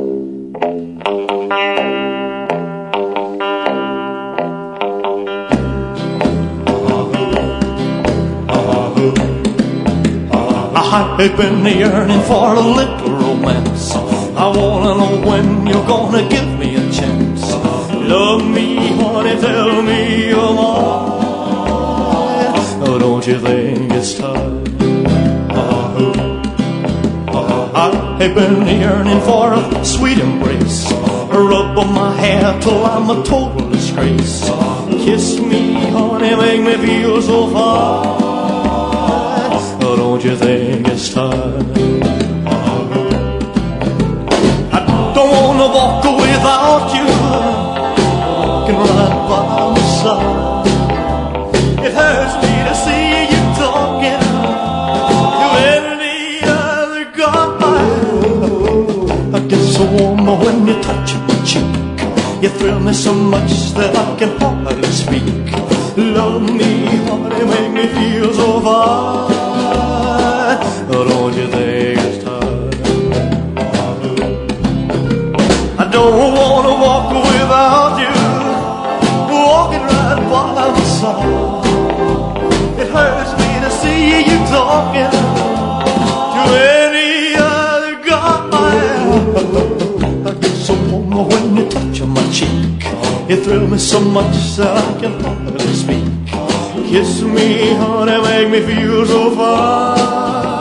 I've been yearning for a little romance. I wanna know when you're gonna give me a chance. Love me, honey, tell me you're mine. Oh, don't you think it's time? I've been yearning for a sweet embrace. Rub on my hair till I'm a total disgrace. Kiss me, honey, make me feel so fine. Oh, don't you think it's time? I don't wanna walk without you, walking right by my side. It hurts me to see you talking to any other guy. I get so warm when you touch my cheek. You thrill me so much that I can hardly speak. Love me, honey, make me feel so fine. Oh, don't you think it's time? I don't wanna walk without you, walking right by my side. It hurts me to see you talking to any other guy. I get so warm when you touch on my cheek. You thrill me so much that I can hardly speak. Kiss me, honey, make me feel so fine.